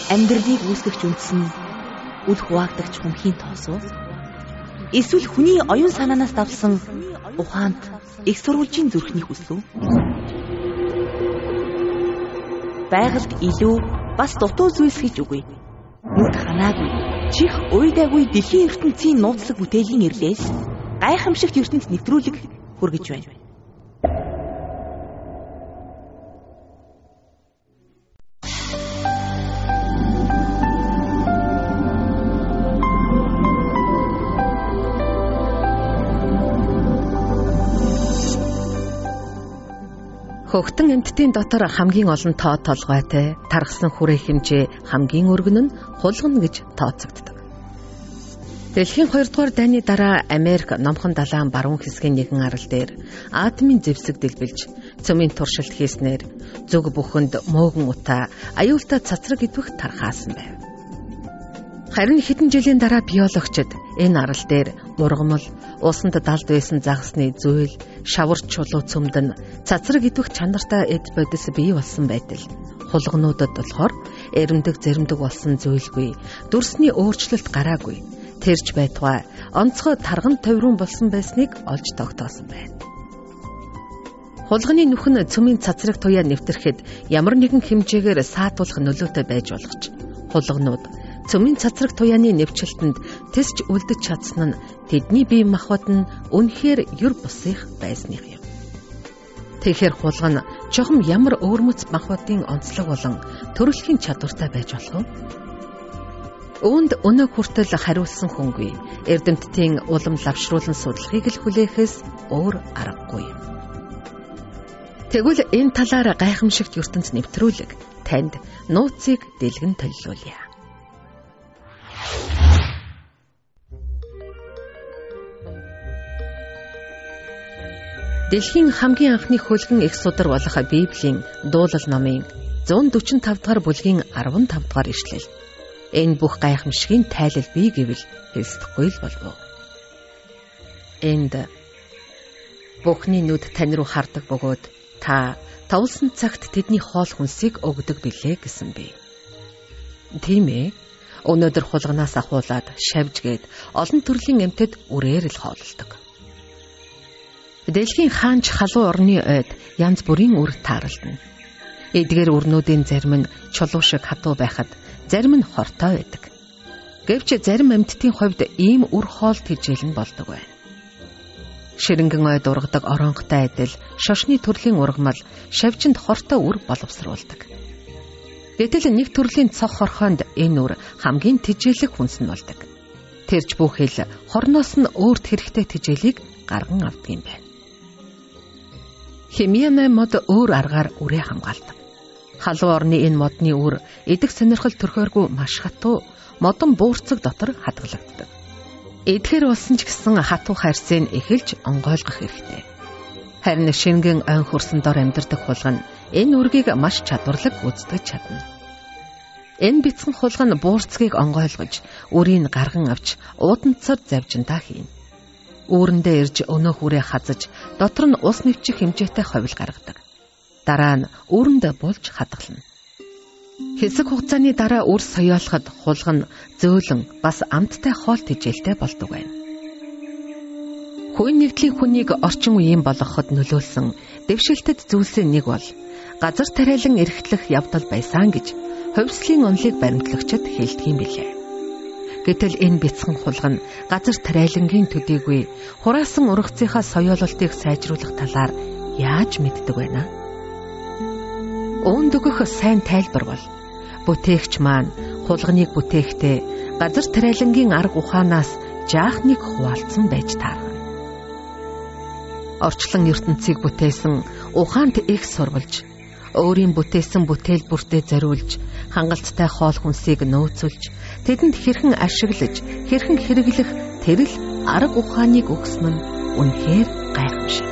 Амьдралыг үүсгэгч үндэс нь үл хуваагдагч хүмхийн тоос уу? Эсвэл хүний оюун санаанаас давсан ухаант их сурвалжийн зүрхний хүсэл үү? Байгальд илүү бас дутуу зүйлс гэж үгүй. Нүд ханаагүй, чих уйдаагүй дэлхийн ертөнцийн нууцлаг бүтээлийн ирлээс гайхамшигт ертөнц нэвтрүүлэг хүргэж байна. Хөгтөн эмттийн дотор хамгийн олон тоо толгойтой тархсан хүрээ хэмжээ хамгийн өргөн нь хулгана гэж тооцогддог. Дэлхийн 2 дугаар дайны дараа Америк номхон далайн баруун хэсгийн нэгэн арал дээр атомын зэвсэг дэлбэлж цөмийн туршилт хийснээр зүг бүхэнд мөөгөн утаа аюултай цацраг идвэх тархаасан байв. Харин хэдэн жилийн дараа биологчид энэ арал дээр ургамал, усанд далд байсан загасны зүйл, шавар чулуу цөмдөн цацраг идвэх чанартай эд бодис бий болсон байтал хулгануудад болохоор эрэмдэг зэрэмдэг болсон зүйлгүй, дүрсний өөрчлөлт гараагүй, тэрж байтугай онцгой тарган тойрон болсон байсныг олж тогтоосон байна. Хулганы нүх нь цөмийн цацраг туяа нэвтрэхэд ямар нэгэн хэмжээгээр саатуулах нөлөөтэй байж болох ч хулганууд цөмийн цацраг туяаны нэвчлэлтэнд тэсч үлдэж чадсан нь тэдний бие махбод нь үнэхээр юр бусих байсных юм. Тэгэхээр хулгана чухам ямар өвөрмөц махбодын онцлог болон төрөлхийн чадвартай байж болох вэ? Үүнд өнөө хүртэл хариулсан хүнгүй эрдэмтдийн улам лавшруулан судлахыг л хүлээхээс өөр аргагүй юм. Тэгвэл энэ талаар гайхамшигт ертөнц нэвтрүүлэг танд нууцыг дэлгэн төлөвлүүлье. Дэлхийн хамгийн анхны хөлгөн их судар болох Библийн дуулал номын 145 дугаар бүлгийн 15 дугаар ишлэл. Энэ бүх гайхамшигын тайлал бий гэвэл хэлсдэхгүй л болов. Энд бүхний нүд тань руу хардаг бөгөөд та товлсон цагт тэдний хоол хүнсийг өгдөг билээ гэсэн бэ. Тийм ээ. Өнөөдөр хулганаас ахуулаад шавжгээд олон төрлийн эмтэд үрээр л хооллдог. Дэлхийн хаанч халуун орны ойд янз бүрийн үр тааралдана. Эдгээр үрнүүдийн зарим нь чулуу шиг хатуу байхад зарим нь хортой байдаг. Гэвч зарим амьтдын хувьд ийм үр хоол тэжээл нь болдог байна. Ширэнгэн ойд ургадаг оронготой адил шошны төрлийн ургамал шавжинд хортой үр боловсруулдаг. Гэтэл нэг төрлийн цог хорхоонд энэ үр хамгийн тэжээлэг хүнс нь болдог. Тэрч бүхэл хорноос нь өөрт хэрэгтэй тэжээлийг гарган авдаг юм байна. Химианы мод өөр аргаар үрээ хамгаалдаг. Халуун орны энэ модны үр идэх сонирхол төрхөөргүй маш хатуу, модон буурцаг дотор хадгалагддаг. Эдгээр болсон ч гэсэн хатуу хайрцыг эхэлж онгойлгох хэрэгтэй. Харин шингэн ойн хөрсөн дор амьдардаг хулгана энэ үргийг маш чадварлаг үздэж чадна. Энэ бяцхан хулгана буурцгийг онгойлгож, үрийг гарган авч ууданцаар завжинтаа хийнэ. Үүрэндээ ирж өнөөх үрээ хазаж, дотор нь ус нэвчих хэмжээтэй ховл гаргадаг. Дараа нь үүрэндээ булж хадгална. Хэсэг хугацааны дараа үр соёолоход хулгана зөөлөн бас амттай хоол тэжээлтэй болдог байна. Хүн нэгдлийн хүнийг орчин үеийн болгоход нөлөөлсөн дэвшилтэд зүйлсийн нэг бол газар тариалан эрхтлэх явдал байсан гэж хувьслын онолыг баримтлагчид хэлдэг юм билээ. Гэтэл энэ бяцхан хулгана газар тариалангийн төдийгүй хураасан ургацынхаа соёололтыг сайжруулах талаар яаж мэддэг байна? Үүнд өгөх сайн тайлбар бол бүтээгч маань хулганыг бүтээхдээ газар тариалангийн арга ухаанаас жаах нэг хуваалцсан байж таарна. Орчлон ертөнцийг бүтээсэн ухаант их сурвалж, өөрийн бүтээсэн бүтээл бүртээ зориулж, хангалттай хоол хүнсийг нөөцөлж, тэдэнд хэрхэн ашиглаж, хэрхэн хэрэглэх тэрл арга ухааныг өгсөн нь үнэхээр гайхамшигтай.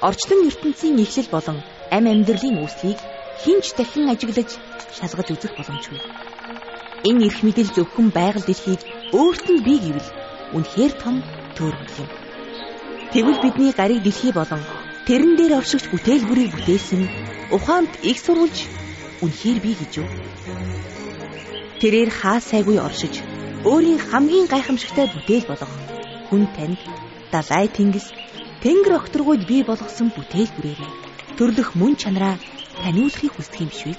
орчлон ертөнцийн эхлэл болон амь амьдралын үүслийг хинч дахин ажиглаж шалгаж үзэх боломжгүй. Энэ эрх мэдэл зөвхөн байгаль дэлхийг өөрт нь бий гэвэл үнэхээр том төөрөмөл юм. Тэгвэл бидний гариг дэлхий болон тэрэн дээр оршигч бүтээл бүрийг бүтээсэн ухаанд их сурвалж үнэхээр бий гэж юу? Тэрээр хаа сайгүй оршиж өөрийн хамгийн гайхамшигтай бүтээл болгох хүн танд далай тэнгис тэнгэр огторгуйд бий болгосон бүтээл бүрээрээ төрлөх мөн чанараа таниулахыг хүсдэг юм биш үү?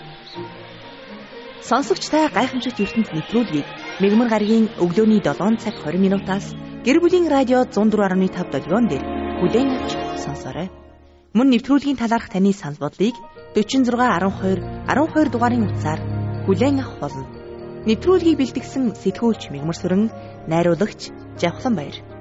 Сонсогч та гайхамшигт ертөнд нэвтрүүлгийг Мегмар гарагийн өглөөний 7 цаг 20 минутаас гэр бүлийн радио 104.5 долгион дээр хүлээн авч сонсоорой. Мөн нэвтрүүлгийн талаарх таны санал бодлыг 46 12 дугаарын утсаар хүлээн авах болно. Нэвтрүүлгийг бэлтгэсэн сэтгүүлч Мегмар Сүрэн, найруулагч Жавхлан Баяр.